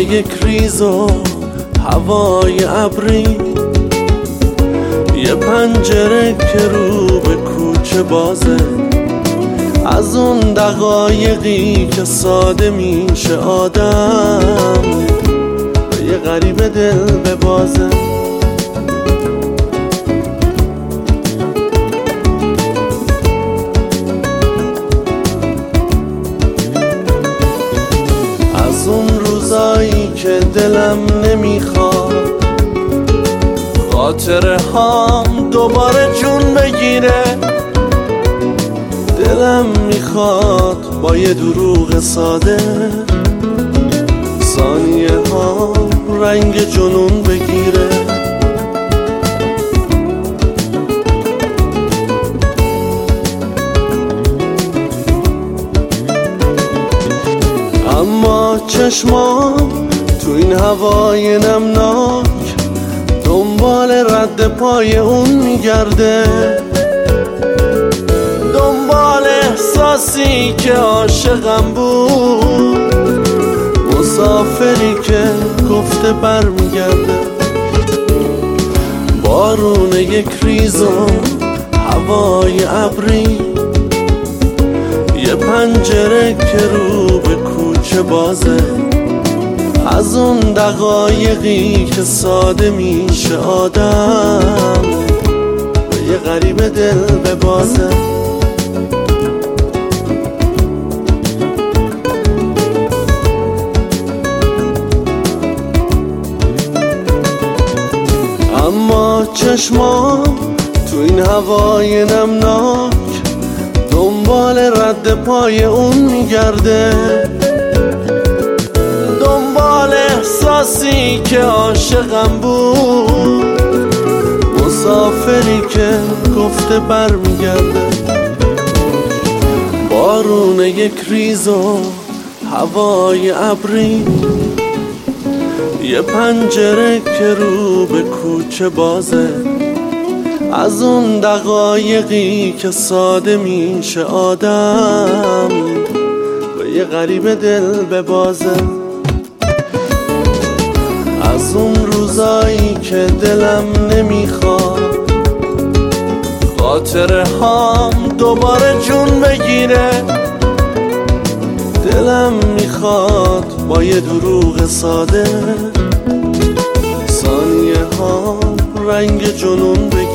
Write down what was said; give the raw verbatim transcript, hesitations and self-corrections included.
یک ریز و هوای ابری، یه پنجره که رو به کوچه بازه، از اون دقایقی که ساده میشه آدم به یه غریبه دل ببازه. از اون روزایی که دلم نمیخواد خاطره هام دوباره جون بگیره، دلم میخواد با یه دروغ ساده ثانیه ها رنگ جنون بگیره. اما چشمام تو این هوای نمناک دنبال رد پای اون میگرده، دنبال احساسی که عاشقم بود، مسافری که گفته بر میگرده. بارون یک ریز و هوای ابری، یه پنجره که رو به کوچه بازه، از اون دقایقی که ساده میشه آدم به یه غریبه دل ببازه. اما چشمام تو این هوای نمناک دنبال رد پای اون میگرده، دنبال احساسی که عاشقم بود، مسافری که گفته بر میگرده. بارون یک ریز و هوای ابری، یه پنجره که رو به کوچه بازه، از اون دقایقی که ساده میشه آدم به یه غریبه دل ببازه. از اون روزایی که دلم نمیخواد خاطره هام دوباره جون بگیره، دلم میخواد با یه دروغ ساده ثانیه ها رنگ جنون بگیره.